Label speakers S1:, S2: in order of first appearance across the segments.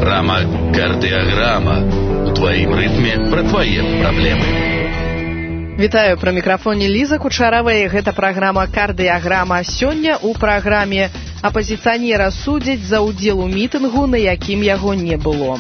S1: Программа «Кардиограмма». У твоим ритме про твои проблемы.
S2: Вітаю, пра мікрафоне Ліза Кучаравая. Гэта праграма «Кардыяграма». Сёння ў праграме апазіцыянера судзяць за ўдзел у мітынгу, на якім яго не было.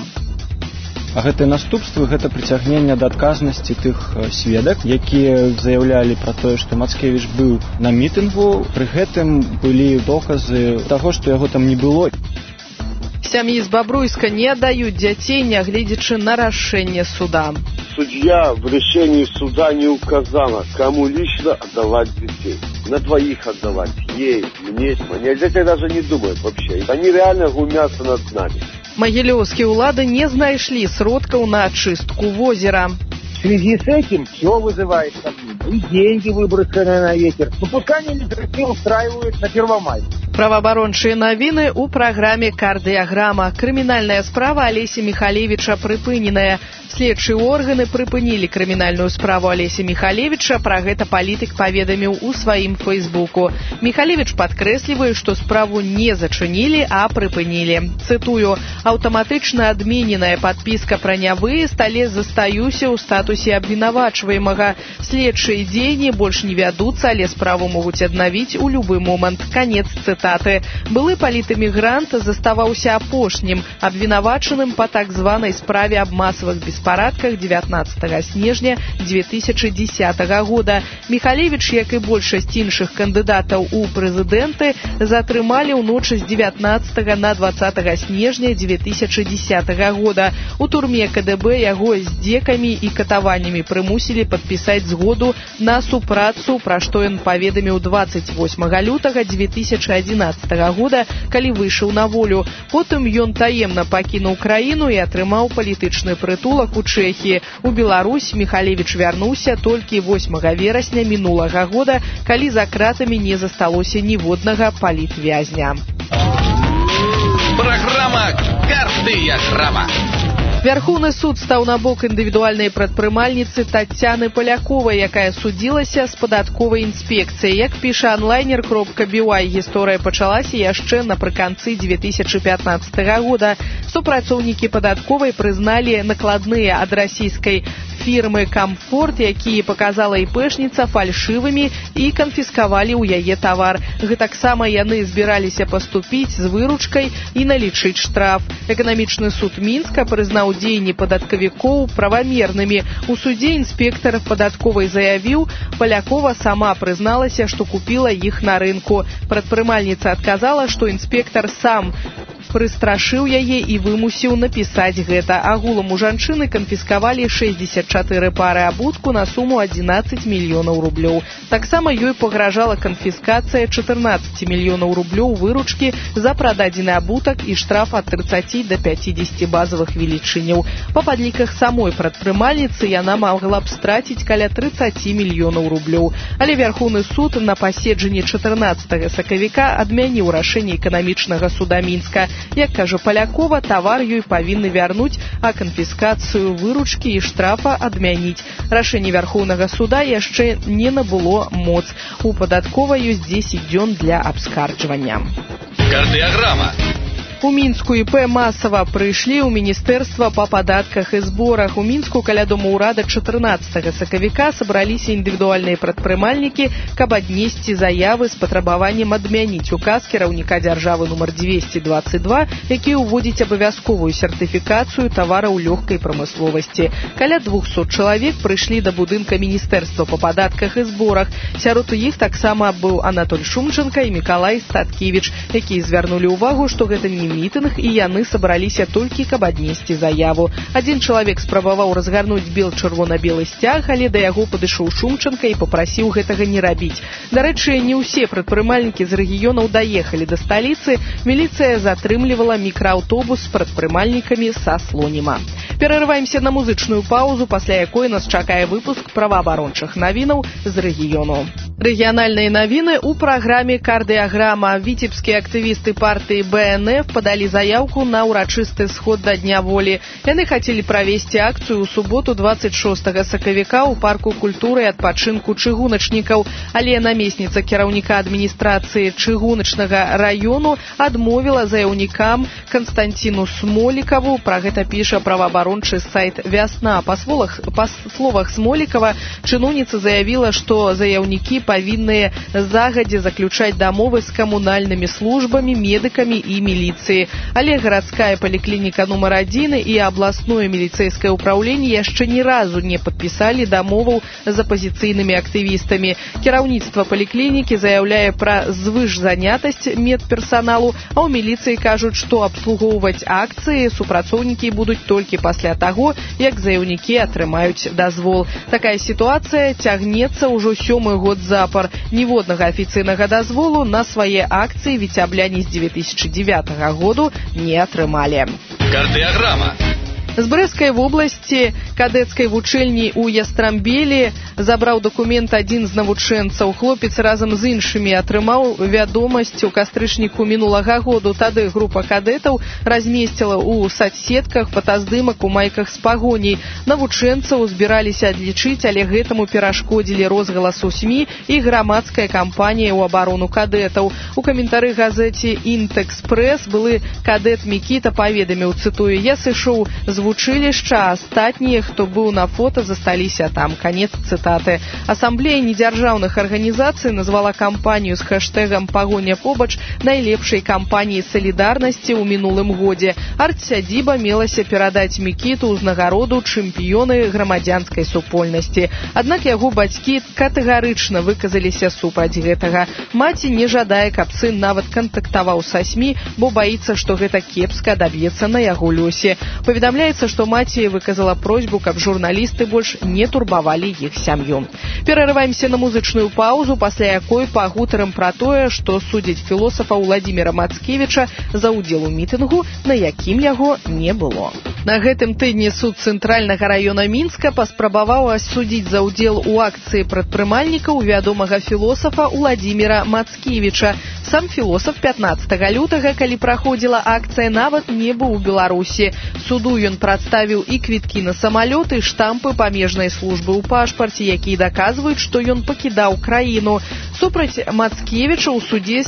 S3: А гэтыя наступствы гэта прыцягнення да адказнасці тых сведак, якія заяўлялі пра тое, што Мацкевіч быў на мітынгу. Пры гэтым былі доказы таго, што яго там не было.
S2: Сям'і з Бабруйска не отдают детей, нягледзячы на рашэнне суда.
S4: Судья в решении суда не указала, кому лично отдавать детей. На двоих отдавать. Ей, мне. Они о детях даже не думают вообще. Они реально глумятся над нами.
S2: Магілёўскія ўлады не знайшлі сродкаў на очистку возера.
S5: В связи с этим все вызывает сомнения. И деньги выброшены на ветер. Ну, пускай они не устраивают на Первомай.
S2: Праваабарончыя навіны ў праграме «Кардыяграма». Крымінальная справа Алеся Михалевича прыпыненая. Следчыя органы прыпынілі крымінальную справу Алеся Михалевича. Пра гэта палітык паведаміў у сваім фейсбуку. Михалевич падкрэслівае, што справу не зачынілі, а прыпынілі. Цытую: «Аўтаматычна адмененая падпіска пра нявыезд, але застаюся ў статусе абвінавачваемага. Следчыя дзеянні больш не вядуцца, але справу могуць аднавіць у любы момант». Канец цытаты. Былы палітэмігрант заставаўся апошнім абвінавачаным па так званай справе аб масавых беспарадках 19 снежня 2010 года. Михалевич, як і большасць іншых кандыдатаў у прэзідэнты, затрымалі ў ночы з 19 на 20 снежня 2010 года. У турме КДБ яго з дзекамі і катаваннямі прымусілі падпісаць згоду на супрацу, пра што ён паведаміў 28 лютага 2011 года, калі выйшаў на волю. Потым ён таемна пакінуў краіну і атрымаў палітычны прытулак у Чэхіі. У Беларусь Михалевич вярнуўся толькі 8 верасня мінулага года, калі за кратамі не засталося ніводнага палітвязня.
S1: Программа «Кардыяграма».
S2: Вярхоўны суд стаў на бок індывідуальнай прадпрымальніцы Таццяны Паляковай, якая судзілася з падатковай інспекцыяй. Як піша онлайнер.by, гісторыя пачалася яшчэ напрыканцы 2015 года. Супрацоўнікі падатковай прызналі накладныя ад расійскай фірмы «Камфорт», якія паказала іпэшніца, фальшывымі і канфіскавалі ў яе тавар. Гэтаксама яны збіраліся паступіць з выручкай і налічыць штраф. Эканамічны суд Мінска прызнаў дзеянні падаткавікоў правамернымі. У судзе інспектар падатковай заявіў, Палякова сама прызналася, што купіла іх на рынку. Прадпрымальніца адказала, што інспектар сам прыстрашыў яе і вымусіў напісаць гэта. Агулам у жанчыны канфіскавалі 64 пары абутку на суму 11 мільёнаў рублёў. Таксама ёй пагражала канфіскацыя 14 мільёнаў рублёў выручкі за прададзены абутак і штраф ад 30 до 50 базавых велічыняў. Па падліках самой прадпрымальніцы яна магла б страціць каля 30 мільёнаў рублёў. Але Вярхоўны суд на паседжанні 14 сакавіка адмяніў рашэнне эканамічнага суда Мінска. Як кажа Палякова, тавар ёй павінны вярнуць, а канфіскацыю выручкі і штрафа адмяніць. Рашэнне Вярхоўнага суда яшчэ не набыло моц. У падатковай ёсць 10 дзён для абскарджвання.
S1: Кардыяграма.
S2: У Мінску ІП масава прыйшлі ў Міністэрства па падатках і зборах. У Мінску каля дома ўрада 14 сакавіка сабраліся індывідуальныя прадпрымальнікі, каб аднесці заявы з патрабаваннем адмяніць указ кіраўніка дзяржавы нумар 222, які ўводзіць абавязковую сертыфікацыю тавараў лёгкай прамысловасці. Каля 200 чалавек прыйшлі да будынка Міністэрства па падатках і зборах. Сярод іх таксама быў Анатоль Шумченка і Мікалай Статкевіч, якія звярнулі ўвагу, што гэта не мітынг, і яны сабраліся толькі, каб аднесці заяву. Адзін чалавек спрабаваў разгарнуць бел-чырвона-белы сцяг, але да яго падышоў Шумченка і папрасіў гэтага не рабіць. Дарэчы, не ўсе прадпрымальнікі з рэгіёнаў даехалі да сталіцы. Міліцыя затрымлівала мікрааўтобус з прадпрымальнікамі са Слоніма. Перарываемся на музычную паузу, пасля якой нас чакае выпуск праваабарончых навінаў з рэгіёну. Рэгіянальныя навіны ў праграме «Кардыяграма». Віцебскія актывісты партыі БНФ падалі заяўку на ўрачысты сход да Дня волі. Яны хацелі правесці акцыю ў суботу 26 сакавіка ў парку культуры і адпачынку чыгуначнікаў, але намесніца кіраўніка адміністрацыі чыгуначнага раёну адмовіла заяўнікам Канстанціну Смолікаву. Пра гэта піша праваабарончы сайт «Вясна». Па словах Смолікава, чыноўніца заявіла, што заяўнікі павінныя загадзя заключаць дамовы з камунальнымі службамі, медыкамі і міліцыяй. Але гарадская паліклініка нумар 1 і абласное міліцэйскае ўпраўленне яшчэ ні разу не падпісалі дамоваў з апазіцыйнымі актывістамі. Кіраўніцтва паліклінікі заяўляе пра звышзанятасць медперсаналу, а ў міліцыі кажуць, што абслугоўваць акцыі супрацоўнікі будуць толькі пасля таго, як заяўнікі атрымаюць дазвол. Такая сітуацыя цягнецца ўжо 7-й год запар. Ніводнага афіцыйнага дазволу на свае акцыі віцябляне з 2009 году не атрымалі.
S1: Кардыяграма.
S2: З Брэскай вобласці кадэцкай вучэльні ў Ястрамбелі забраў дакумент адзін з навучэнцаў. Хлопец разам з іншымі атрымаў вядомасць у кастрычніку мінулага году. Тады група кадэтаў размесціла ў сацсетках фотаздымак у майках з пагоняй. Навучэнцаў збіраліся адлічыць, але гэтаму перашкодзілі розгалас у СМІ і грамадская кампанія ў абарону кадэтаў. У каментары газеце «Інтэкспрэс» былы кадэт Мікіта паведаміў, цытую: «Я сышоў з вучылішча, астатнія, хто быў на фота, засталіся там». Канец цытаты. Асамблея недзяржаўных арганізацый назвала кампанію з хэштэгам «Пагоня побач» найлепшай кампаніяй салідарнасці ў мінулым годзе. Арт-сядзіба мелася перадаць Мікіту ўзнагароду чэмпіёны грамадзянскай супольнасці. Аднак яго бацькі катэгарычна выказаліся супраць гэтага. Маці не жадае, каб сын нават кантактаваў са СМІ, бо баіцца, што гэта кепска адаб'ецца на яго лёсе. Паведамляецца, што маці выказала просьбу, каб журналісты больш не турбавалі іх сям'ю. Перарываемся на музычную паузу, пасля якой пагутарым пра тое, што судзяць філосафа Уладзіміра Мацкевіча за ўдзел у мітынгу, на якім яго не было. На гэтым тыдні суд цэнтральнага раёна Мінска паспрабаваў асудзіць за ўдзел у акцыі прадпрымальнікаў вядомага філосафа Уладзіміра Мацкевіча. Сам філосаф 15 лютага, калі праходзіла акцыя, нават не быў у Беларусі. Суду ён прадставіў і квіткі на самалёт, і штампы памежнай службы ў пашпарце, якія даказваюць, што ён пакідаў краіну. Супраць Мацкевіча ў судзе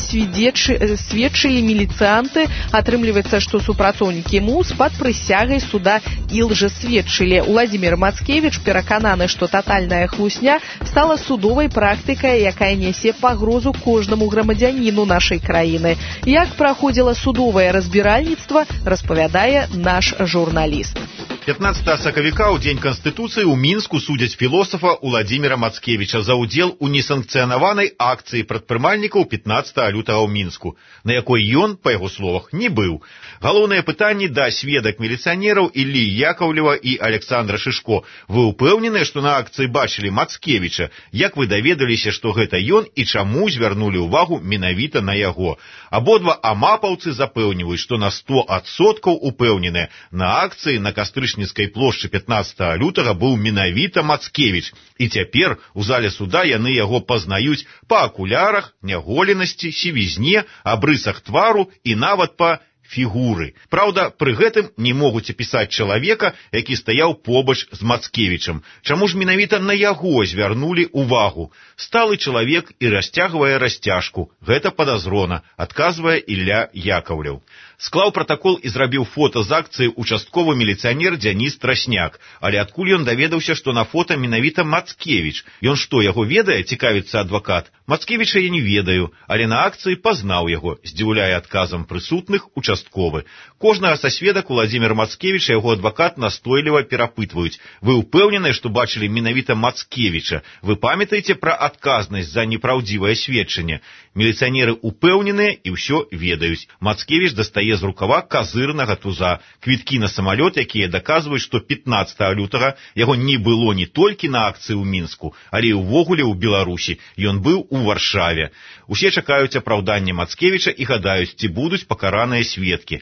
S2: сведчылі міліцыянты. Атрымліваецца, што супрацоўнікі МУЗ пад прысягай суда і лжэсведчылі. Уладзімір Мацкевіч перакананы, што татальная хлусня стала судовай практыкай, якая нясе пагрозу кожнаму грамадзяніну нашай краіны. Як праходзіла судовае разбіральніцтва, распавядае наш журналіст.
S6: 15 сакавіка ў Дзень Канстытуцыі ў Мінску судзяць філосафа Уладзіміра Мацкевіча за ўдзел у несанкцыянаванай акцыі прадпрымальнікаў 15 лютага ў Мінску, на якой ён, па яго словах, не быў. Галоўнае пытанне да сведак міліцыянераў Іллі Яковлева і Александра Шышко. Вы ўпэўненыя, што на акцыі бачылі Мацкевіча? Як вы даведаліся, што гэта ён і чаму звярнулі ўвагу менавіта на яго? Абодва амапаўцы запэўніваюць, што на 100% упэўненыя, на акцыі на Кастрычніцкай плошчы 15 лютага быў менавіта Мацкевіч. І цяпер у зале суда яны яго пазнаюць па акулярах, няголенасці, сівізне, абрысах твару і нават па фігуры. Праўда, пры гэтым не могуць апісаць чалавека, які стаяў побач з Мацкевічам. Чаму ж менавіта на яго звярнулі ўвагу? Сталы чалавек і расцягвае расцяжку. Гэта падазрона, адказвае Ілля Яковлеў. Склаў пратакол і зрабіў фота з акцыі участковы міліцыянер Дзяніс Трасняк. Але адкуль ён даведаўся, што на фота менавіта Мацкевіч? Ён што, яго ведае, цікавіцца адвакат? Мацкевіча я не ведаю, але на акцыі пазнаў яго, здзіўляе адказам прысутных участковы. Кожнага са сведак Уладзімір Мацкевіч і яго адвакат настойліва перапытваюць. Вы ўпэўненыя, што бачылі менавіта Мацкевіча? Вы памятаеце пра адказнасць за непраўдзівае сведчанне? Міліцыянеры ўпэўненыя і ўсё ведаюць. Мацкевіч дастае з рукава казырнага туза. Квіткі на самалёт, якія даказваюць, што 15 лютага яго не было не толькі на акцыі ў Мінску, але і ўвогуле ў Беларусі. Ён быў у Варшаве. Усе чакаюць апраўдання Мацкевіча і гадаюць, ці будуць пакараныя сведкі. Але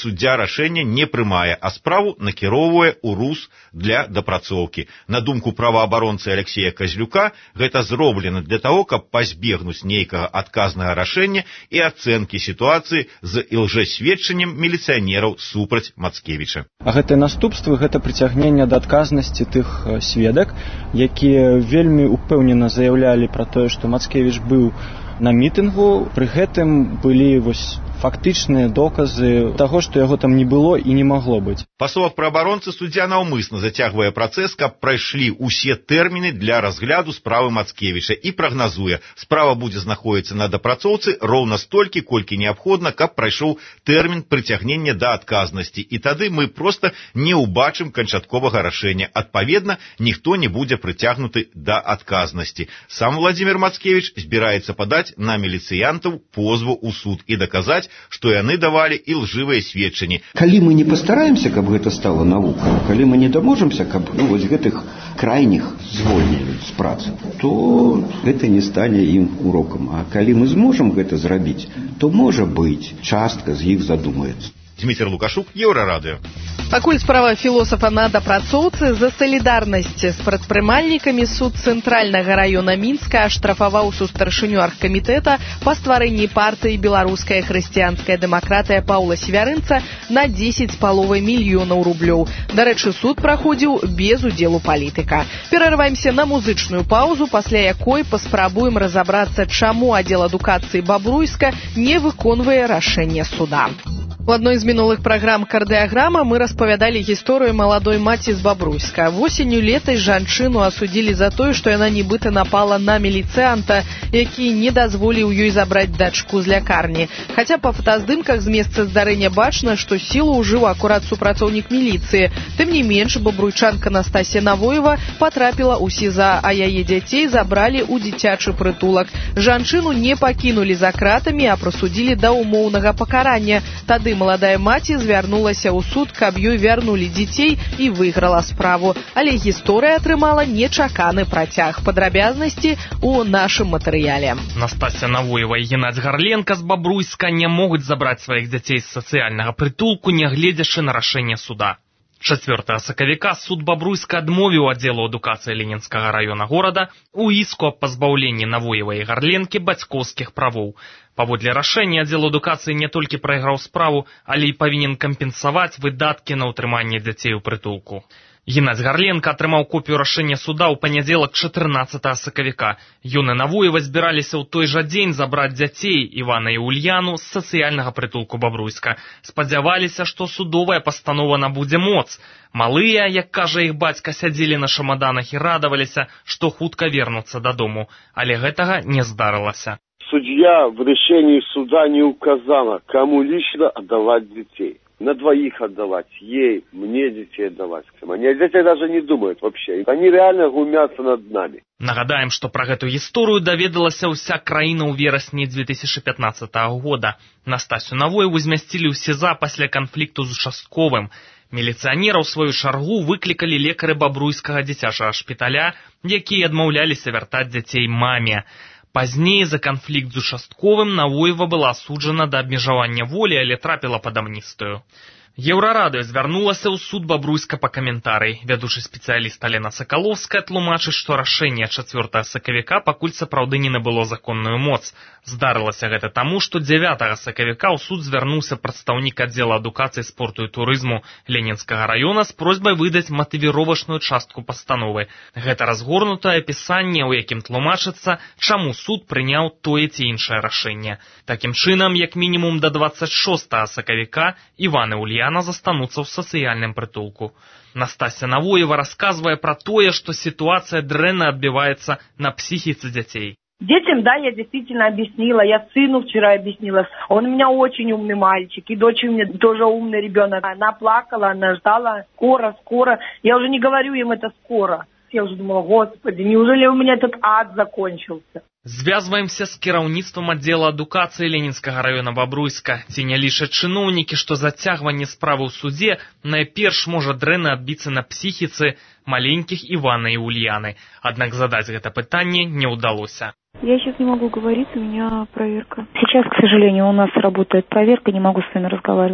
S6: суддзя рашэння не прымае, а справу накіроўвае ў РУС для дапрацоўкі. На думку праваабаронцы Алексея Козлюка, гэта зроблена для того, каб пазбегнуць нейкага адказнага рашэння і ацэнкі сітуацыі з лжэсведчаннем міліцыянераў супраць Мацкевіча.
S3: А гэтыя наступствы — гэта прыцягненне да адказнасці тых сведак, якія вельмі упэўнена заяўлялі пра тое, што Мацкевіч быў на мітынгу, пры гэтым былі фактычныя доказы таго, што яго там не было і не магло быць.
S6: Па словах праабаронцы, суддзя наўмысна зацягвае працэс, каб прайшлі ўсе тэрміны для разгляду справы Мацкевіча і прагназуе, справа будзе знаходзіцца на дапрацоўцы роўна столькі, колькі неабходна, каб прайшоў тэрмін прыцягнення да адказнасці, і тады мы проста не ўбачым канчатковага рашэння. Адпаведна, ніхто не будзе прыцягнуты да адказнасці. Сам Владзімір Мацкевіч збіраецца падаць на міліцыянтаў позву ў суд і даказаць, што яны давалі і лжывыя сведчанні.
S7: Калі мы не пастараемся, каб гэта стала навукай, калі мы не даможамся, каб вось гэтых крайніх звольнілі з працы, то гэта не стане ім урокам. А калі мы зможам гэта зрабіць, то, можа быць, частка з іх задумаецца.
S6: Дмітрий Лукашук, Еўрарадыё.
S2: Пакуль справа філосафа на дапрацоўцы, за салідарнасць з прадпрымальнікамі суд Цэнтральнага раёна Мінска аштрафаваў сустаршыню аргкамітэта па стварэнні партыі «Беларуская хрысціянская дэмакратыя» Паўла Свярынца на 10,5 мільёнаў рублёў. Дарэчы, суд праходзіў без удзелу палітыка. Перарываемся на музычную паузу, пасля якой паспрабуем разабрацца, чаму аддзел адукацыі Бабруйска не выконвае рашэнне суда. У адной з мінулых праграм «Кардыаграма» мы распавядалі гісторыю маладой маці з Бабруйска. Восенню летай жанчыну асудзілі за тое, што яна нібыта напала на міліцыянта, які не дазволіў ёй забраць дачку з лякарні. Хаця па фотаздымках з месца здарэння бачна, што сілу ўжыў акурат супрацоўнік міліцыі. Тым не менш, бабруйчанка Настасья Навоева потрапіла ў СІЗА, а яе дзяцей забралі ў дзіцячы прытулак. Жанчыну не пакінулі за кратамі, а прысудзілі да ўмоўнага пакарання. Тады маладая маці звярнулася ў суд, каб ёй вярнулі дзяцей, і выйграла справу. Але гісторыя атрымала нечаканы працяг. Падрабязнасці ў нашым матэрыяле.
S8: Настасья Навоева і Геннадзь Гарленка з Бабруйска не могуць забраць сваіх дзяцей з сацыяльнага прытулку, нягледзячы на рашэнне суда. 4 сакавіка суд Бабруйска адмовіў аддзелу адукацыі Ленінскага раёна горада у іску аб пазбаўленні Навоева і Гарленкі бацькоўскіх правоў. Паводле рашэння аддзел адукацыі не толькі прайграў справу, але і павінен кампенсаваць выдаткі на ўтрыманне дзяцей у прытулку. Геннадзь Гарленка атрымаў копію рашэння суда ў панядзелак 14 сакавіка. Ён і Навоева збіраліся ў той жа дзень забраць дзяцей Івана і Ульяну з сацыяльнага прытулку Бабруйска. Спадзяваліся, што судовая пастанова набудзе моц. Малыя, як кажа іх бацька, сядзелі на шамаданах і радаваліся, што хутка вернуцца дадому. Але гэтага не здарылася.
S4: Судья в решении суда не указала, кому лично отдавать детей. На двоих отдавать, ей, мне детей отдавать. Они о детей даже не думают вообще. Они реально глумятся над нами.
S8: Нагадаем, што пра гэту гісторыю даведалася ўся краіна ў верасні 2015 года. Настасью Навоеву змясцілі ў СІЗА пасля канфлікту з участковым. Міліцыянера ў сваю чаргу выклікалі лекары Бабруйскага дзіцячага шпіталя, якія адмаўляліся вяртаць дзяцей маме. Пазней за канфлікт з участковым Навоева была асуджана да абмежавання волі, але трапіла пад амністыю. Еўрарадыё звярнулася ў суд Бабруйска па каментарый. Вядучы спецыяліст Алена Сакаловская тлумачыць, што рашэнне 4 сакавіка пакуль сапраўды не набыло законную моц. Здарылася гэта таму, што 9 сакавіка ў суд звярнуўся прадстаўнік аддзела адукацыі, спорту і турызму Ленінскага раёна з просьбай выдаць матывіровачную частку пастановы. Гэта разгорнутае апісанне, у якім тлумачыцца, чаму суд прыняў тое ці іншае рашэнне. Такім чынам, як мінімум да 26 сакавіка Іван і Ульяна застануцца ў сацыяльным прытулку. Настасья Навоева расказвае пра тое, што сітуацыя дрэнна адбіваецца на псіхіцы дзяцей.
S9: Детям, да, я действительно объяснила, я сыну вчера объяснила, он у меня очень умный мальчик, и дочь у меня тоже умный ребенок. Она плакала, она ждала, скоро, я уже не говорю им это скоро. Я уже думала, господи, неужели у меня этот ад закончился?
S8: Звязваемся з кіраўніцтвам аддзела адукацыі Ленінскага раёна Бабруйска. Ці не лічаць чыноўнікі, што зацягванне справы ў суде найперш можа дрэнна адбіцца на псіхіцы маленькіх Івана і Ульяны. Аднак задаць гэта пытанне не ўдалося.
S10: Я сейчас не могу говорить, у меня проверка. Сейчас, к сожалению, у нас работает проверка, не могу с вами разговаривать.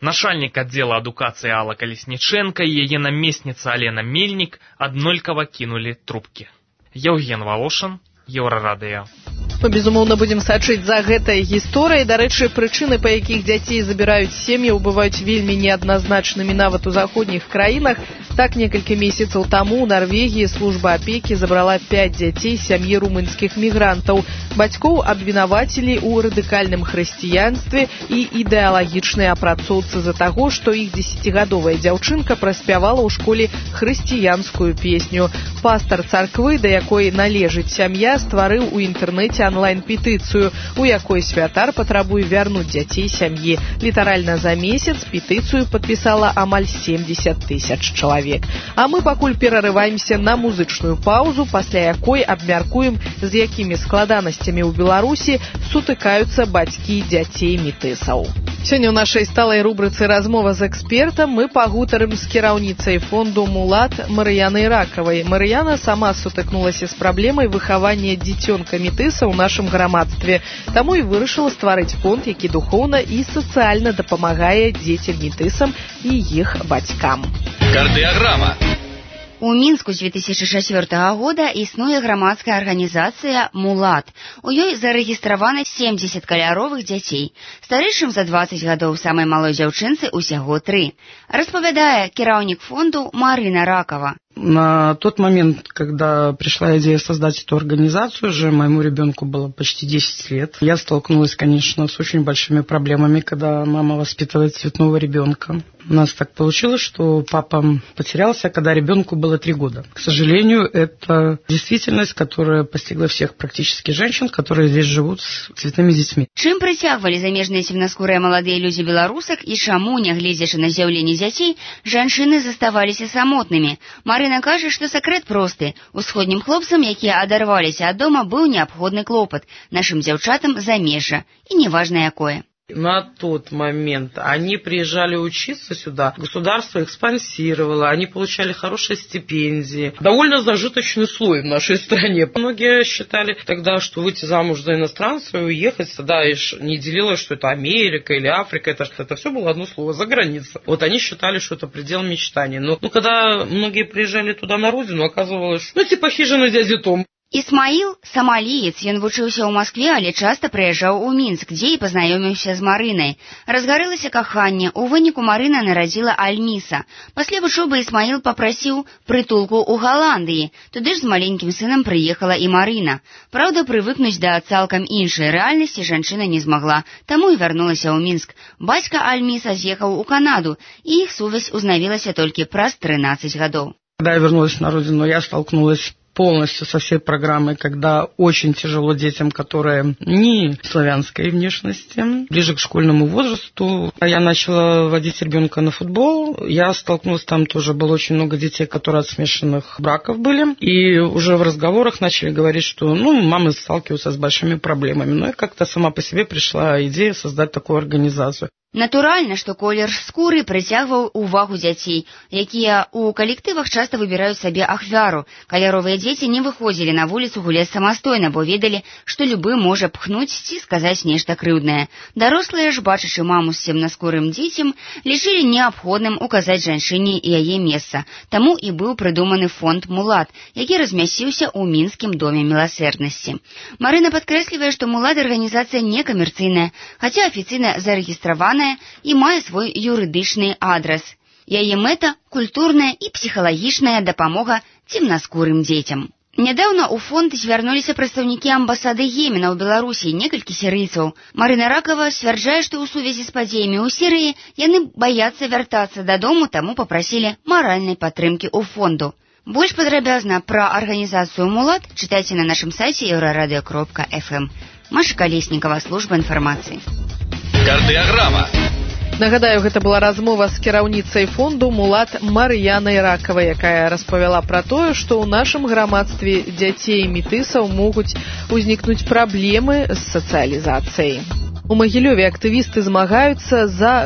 S8: Начальник отдела адукации Алла Колесниченко и ее наместница Алена Мельник однолькова кинули трубки. Евген Волошин, Еврорадио.
S2: Мы, безумоўна, будем сачыць за гэтай гісторыяй. Дарэчы, прычыны, па якіх дзяцей забіраюць сем'і, бываюць вельмі неадназначнымі нават у заходніх краінах. Так, некалькі месяцаў таму ў Нарвегіі служба апекі забрала 5 дзяцей з сям'і румынскіх мігрантаў. Бацькоў абвінавацілі ў радыкальным хрысціянстве і ідэалагічнай апрацоўцы за таго, што іх 10гадовая дзяўчынка праспявала ў школе хрысціянскую песню. Пастар царквы, да якой належыць сям'я, стварыў у інтэрнэце онлайн-петыцыю, у якой святар патрабуе вярнуць дзяцей сям'і. Літаральна за месяц петыцыю падпісала амаль 70 тысяч чалавек. А мы пакуль перарываемся на музычную паузу, пасля якой абмяркуем, з якімі складанасцямі ў Беларусі сутыкаюцца бацькі дзяцей метысаў. Сёння ў нашай сталай рубрыцы «Размова з экспертам» мы пагутарым з кіраўніцай фонду «Мулат» Марыянай Ракавай. Марыяна сама сутыкнулася з праблемай выхавання дзіцёнка метыса ў нашым грамадстве. Таму і вырашыла стварыць фонд, які духоўна і сацыяльна дапамагае дзецям-метысам і іх бацькам.
S1: Кардыяграма.
S10: У Мінску з 2004 года існуе грамадская арганізацыя «Мулат». У ёй зарэгістраваны 70 каляровых дзяцей. Старэйшым за 20 гадоў, самай малой дзяўчынцы усяго 3. Распавядае кіраўнік фонду Марина Ракова.
S11: На тот момент, когда пришла идея создать эту организацию, уже моему ребенку было почти 10 лет. Я столкнулась, конечно, с очень большими проблемами, когда мама воспитывает цветного ребенка. У нас так получилось, что папа потерялся, когда ребенку было 3 года. К сожалению, это действительность, которая постигла всех практически женщин, которые здесь живут с цветными детьми.
S10: Чым прыцягвалі замежныя цемнаскурыя маладыя людзі беларусак і чаму, нягледзячы на з'яўленне дзяцей, жанчыны заставаліся самотнымі? Марина кажа, што сакрэт просты. Усходнім хлопцам, якія адарваліся ад дома, быў неабходны клопат. Нашым дзяўчатам замежжа. І неважна якое.
S11: На тот момент они приезжали учиться сюда, государство их спонсировало, они получали хорошие стипендии. Довольно зажиточный слой в нашей стране. Многие считали тогда, что выйти замуж за иностранца и уехать, тогда не делилось, что это Америка или Африка, это все было одно слово, за граница. Вот они считали, что это предел мечтаний. Но когда многие приезжали туда на родину, оказывалось, что типа хижина дяди Том.
S10: Ісмаіл – самаліец, ён вучыўся ў Маскве, але часта прыязджаў у Мінск, дзе і пазнаёміўся з Марынай. Разгарылася каханне, у выніку Марына нарадзіла Альміса. Пасля вучобы Ісмаіл папрасіў прытулку ў Галандыі. Туды ж з маленькім сынам прыехала і Марына. Праўда, прывыкнуць да цалкам іншай рэальнасці жанчына не змагла, таму і вярнулася ў Мінск. Бацька Альміса з'ехаў у Канаду, і іх сувязь узнавілася толькі праз 13 гадоў.
S11: Когда я вернулась на родину, я столкнулась полностью со всей программой, когда очень тяжело детям, которые не славянской внешности. Ближе к школьному возрасту я начала водить ребенка на футбол. Я столкнулась, там тоже было очень много детей, которые от смешанных браков были. И уже в разговорах начали говорить, что мамы сталкиваются с большими проблемами. Но я как-то сама по себе пришла идея создать такую организацию.
S10: Натуральна, што колер скуры прыцягваў увагу дзяцей, якія ў калектывах часта выбіраюць сабе ахвяру. Каляровыя дзеці не выходзілі на вуліцу гуляць самастойна, бо ведалі, што любы можа пхнуць ці сказаць нешта крыўднае. Дарослыя ж, бачачы маму з цемнаскурым дзіцем, лічылі неабходным указаць жанчыне яе месца. Таму і быў прыдуманы фонд «Мулат», які размясціўся ў Мінскім доме міласэрнасці. Марына падкрэслівае, што «Мулат» арганізацыя некамерцыйная, хаця афіцыйна зарэгістравана і мае свой юрыдычны адрас. Яе мэта – культурная і псіхалагічная дапамога цемнаскурым дзецям. Нядаўна ў фонд звярнуліся прадстаўнікі амбасады Йемена ў Беларусі, некалькі сірыйцаў. Марына Ракава сцвярджае, што ў сувязі з падзеямі ў Сірыі яны баяцца вяртацца дадому, таму папрасілі маральнай падтрымкі ў фонду. Больш падрабязна пра арганізацыю «Мулат» чытайце на нашым сайце euroradio.fm. Маша Колеснікова, служба інфармацыі.
S1: Кардыяграма.
S2: Нагадаю, гэта была размова з кіраўніцай фонду «Мулат» Марыянай Ракавай, якая распавяла пра тое, што ў нашым грамадстве дзяцей метысаў могуць узнікнуць праблемы з сацыялізацыяй. У Магілёве актывісты змагаюцца за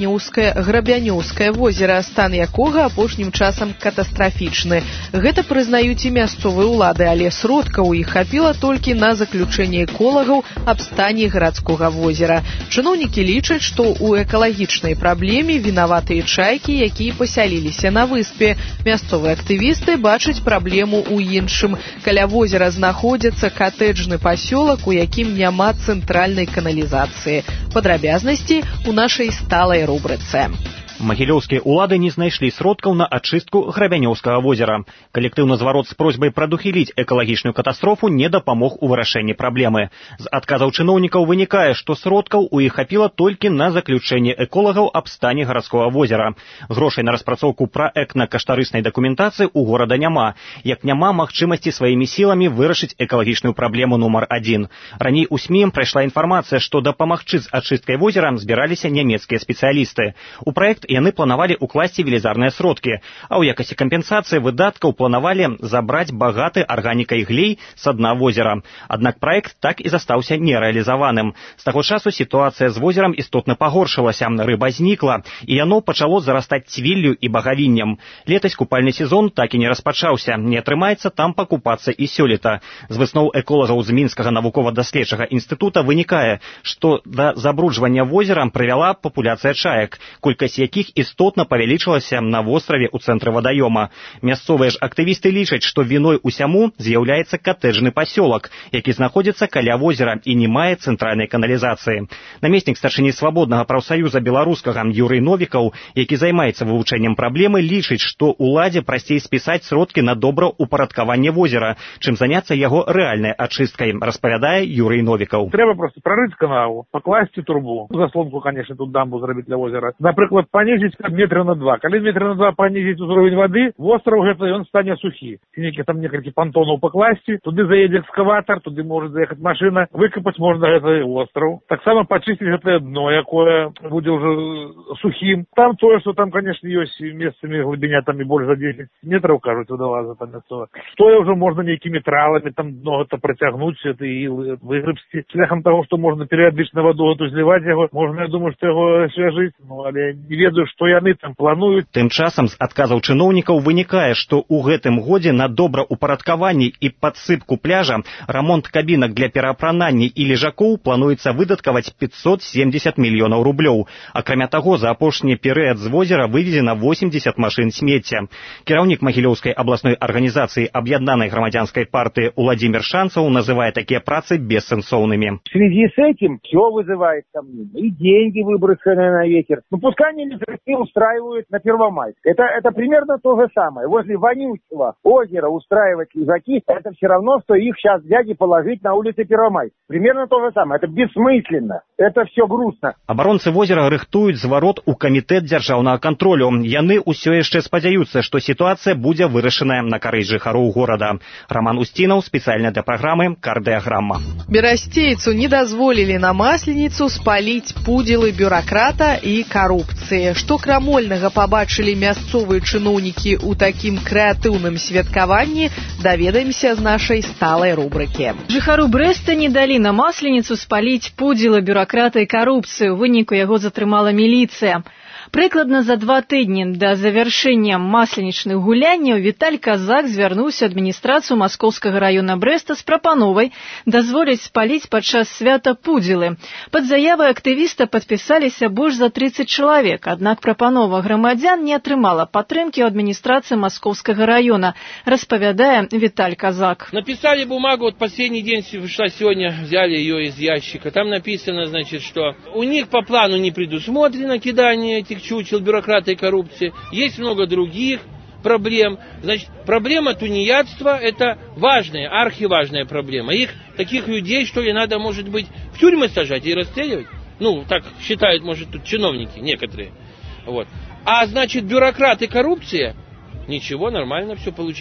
S2: Грабянёўскае возера, стан якога апошнім часам катастрафічны. Гэта прызнаюць і мясцовыя ўлады, але сродкаў у іх хапіла толькі на заключэнне эколагаў аб стане гарадскога возера. Чыноўнікі лічаць, што ў экалагічнай праблеме вінаватыя чайкі, якія пасяліліся на выспе. Мясцовыя актывісты бачаць праблему ў іншым. Каля возера знаходзіцца катэджны пасёлак, у якім няма цэнтральнай каналізацыі. Падрабязнасці ў нашай сталай рубрыцы.
S12: Магілёўскія ўлады не знайшлі сродкаў на ачыстку Грабянёўскага возера. Калектыўны зварот з просьбай прадухіліць экалагічную катастрофу не дапамог у вырашэнні праблемы. З адказаў чыноўнікаў вынікае, што сродкаў у іх хапіла толькі на заключэнне эколагаў аб стане гарадскога возера. Грошай на распрацоўку праектна-каштарыснай дакументацыі ў горада няма, як няма магчымасці сваімі сіламі вырашыць экалагічную праблему нумар 1. Раней у СМІ прайшла інфармацыя, што дапамагчы з ачысткай возера збіраліся нямецкія спецыялісты. У праект яны планавалі укласці велізарныя сродкі, а ў якасці кампенсацыі выдаткаў планавалі забраць багаты арганікай глей са дна возера. Аднак праект так і застаўся нерэалізаваным. З таго часу сітуацыя з возерам істотна пагоршылася, рыба знікла, і яно пачало зарастаць цвіллю і багавіннем. Летась купальны сезон так і не распачаўся, не атрымаецца там пакупацца і сёлета. З высноў эколагаў з Мінскага навукова-даследчага інстытута вынікае, што да забруджвання возера прывяла папуляцыя чаек, колькасць якіх істотна павялічылася на востраве ў цэнтры вадаёма. Мясцовыя ж актывісты лічаць, што віной усяму з'яўляецца катэджны пасёлак, які знаходзіцца каля возера і не мае цэнтральнай каналізацыі. Намеснік старшыні свабоднага прафсаюза беларускага Юрый Новікаў, які займаецца вывучэннем праблемы, лічыць, што ўладзе прасцей спісаць сродкі на добраўпарадкаванне возера, чым заняцца яго рэальнай ачысткай, распавядае Юрый Новікаў.
S5: Трэба проста прарыць канаву, пакласці трубу. Заслонку, конечно, тут дамбу зрабіць для возера. Напрыклад, понизить метра на 2. Когда метра на 2 понизить уровень воды, остров гэты он стане сухі. Некие там некалькі понтонов покласти, туды заедет экскаватор, туды может заехать машина, выкопать можно гэты остров. Так само почистить гэтае дно, якое будет уже сухим. Там то, что там, конечно, есть местами глубиня там и больше за 10 метров, кажуть, водолаза там это. Стоя уже можно некими тралами там дно это протягнуть, все это и выгребсти. Шляхом того, что можно периодично воду эту зливать его, можно, я думаю, что его освежить, ну, але не ведаю, што яны там плануюць.
S12: Тым часам з адказаў чыноўнікаў вынікае, што ў гэтым годзе на добраўпарадкаванне і падсыпку пляжа, рамонт кабінак для пераапранання і лежакоў плануецца выдаткаваць 570 мільёнаў рублёў. Акрамя таго, за апошні перыяд з возера вывезена 80 машын смецця. Кіраўнік Магілёўскай абласной арганізацыі Аб'яднанай грамадзянскай партыі Уладзімір Шанцаў называе такія працы бессэнсоўнымі.
S5: В связи с этим все вызывает сомнения. И деньги выброшенные на ветер. Ну, пускай они устраивают на Первомайск. Это примерно то же самое. Возле вонючего озера устраивать лежаки, это все равно, что их сейчас взять и положить на улице Первомайск. Примерно то же самое. Это бессмысленно. Это все грустно.
S12: Абаронцы возера рыхтуюць зварот у камітэт дзяржаўнага кантролю. Яны ўсё яшчэ спадзяюцца, што сітуацыя будзе вырашаная на карысць жыхароў горада. Роман Устінаў, спецыяльна для праграмы «Кардыаграма».
S2: Берасцейцу не дазволілі на Масленіцу спаліць пудзелы бюракрата і карупцыі. Што крамольнага пабачылі мясцовыя чыноўнікі ў такім крэатыўным святкаванні, даведаемся з нашай сталай рубрыкі.
S13: Жыхару Брэста не далі на Масленіцу спаліць пудзела бюракрата і карупцыю. У выніку яго затрымала міліцыя. Прыкладна за 2 тыдні да завяршэння масленічных гулянняў Віталь Казак звярнуўся ў адміністрацыю Маскоўскага раёна Брэста з прапановай дазволіць спаліць падчас свята пудзелы. Пад заявай актывіста падпісаліся больш за 30 чалавек, аднак прапанова грамадзян не атрымала падтрымкі ў адміністрацыі Маскоўскага раёна, распавядае Віталь Казак.
S14: Написали бумагу, вот последний день вышла сегодня, взяли ее из ящика. Там написано, значит, что у них по плану не предусмотрено кидание этих чучел бюрократа и коррупции. Есть много других проблем. Значит, проблема тунеядства – это важная, архиважная проблема. Их, таких людей, что ли, надо, может быть, в тюрьмы сажать и расстреливать? Ну, так считают, может, тут чиновники некоторые. Вот. А значит, бюрократ и коррупция – ничего, нормально все получается.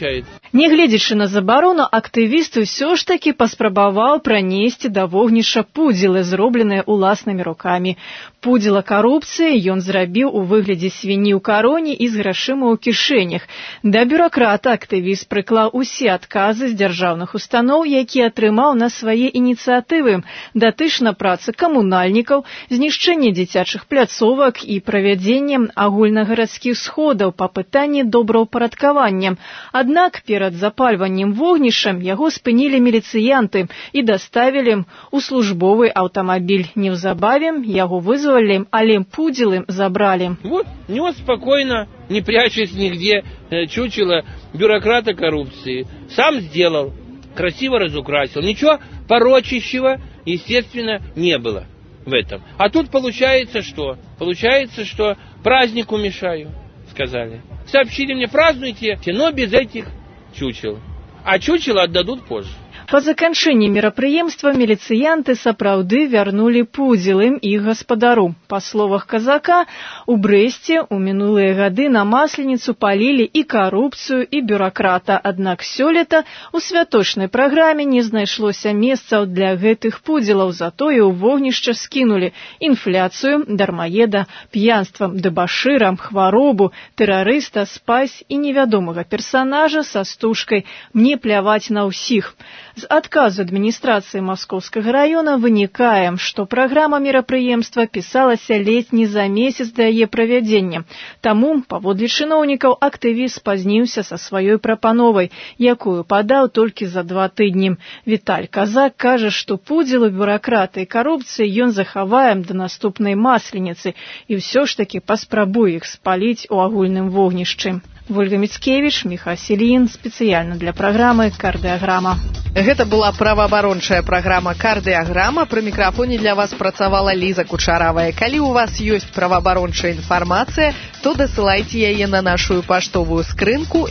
S13: Нягледзячы на забарону, актывіст усё ж такі паспрабаваў пранесці да вогнішча пудзілы, зробленыя ўласнымі рукамі. Пудзіла карупцыі ён зрабіў у выглядзе свіні ў кароне і з грашыма ў кішэнях. Да бюракрата актывіст прыклаў усе адказы з дзяржаўных устаноў, якія атрымаў на свае ініцыятывы, датычна працы камунальнікаў, знішчэння дзіцячых пляцовак і правядзенне агульнагарадскіх сходаў па пытанні добраўпарадкавання. Аднак перад запальваннем вогнішчам яго спынілі міліцыянты і даставілі ў службовы аўтамабіль. Неўзабаве яго вызвалі, але пудзілы забралі.
S14: Вот, нес спокойно, не прячась нигде, чучело бюрократа коррупции. Сам сделал, красиво разукрасил. Ничего порочащего, естественно, не было в этом. А тут получается что? Получается, что празднику мешаю, сказали. Сообщили мне, празднуйте, но без этих чучел. А чучела отдадут позже.
S13: Па заканчэнні мерапрыемства міліцыянты сапраўды вярнулі пудзілы іх гаспадару. Па словах казака, у Брэсце ў минулыя гады на масленіцу палілі і карупцыю, і бюракрата. Аднак сёлета у святочнай праграме не знайшлося месцаў для гэтых пудзілаў, затое ў вогнішча скінулі інфляцыю, дармаеда, п'янства, дэбашыра, хваробу, тэрарыста, спась і невядомага персанажа са стужкай «Мне пляваць на ўсіх». З адказу адміністрацыі Маскоўскага раёна вынікае, што праграма мерапрыемства пісалася ледзь не за месяц да яе правядзення. Таму, паводле чыноўнікаў, актывіст спазніўся са сваёй прапановай, якую падаў толькі за 2 тыдні. Віталь Казак кажа, што пудзілы бюракраты і карупцыі ён захавае да наступнай масленіцы і ўсё ж такі паспрабуе іх спаліць у агульным вогнішчы. Вольга Міцкевіч, Міха Селін, спецыяльна для праграмы «Кардыаграма».
S2: Гэта была праваабарончая праграма «Кардыаграма». Пры мікрафоне для вас працавала Ліза Кучаравая. Калі у вас ёсць праваабарончая інфармацыя, то дасылайце яе на нашу паштовую скрынку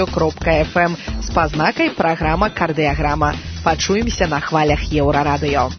S2: info@euraradыё.fm з пазнакай «Праграма Кардыаграма». Пачуемся на хвалях Еўрарадыё.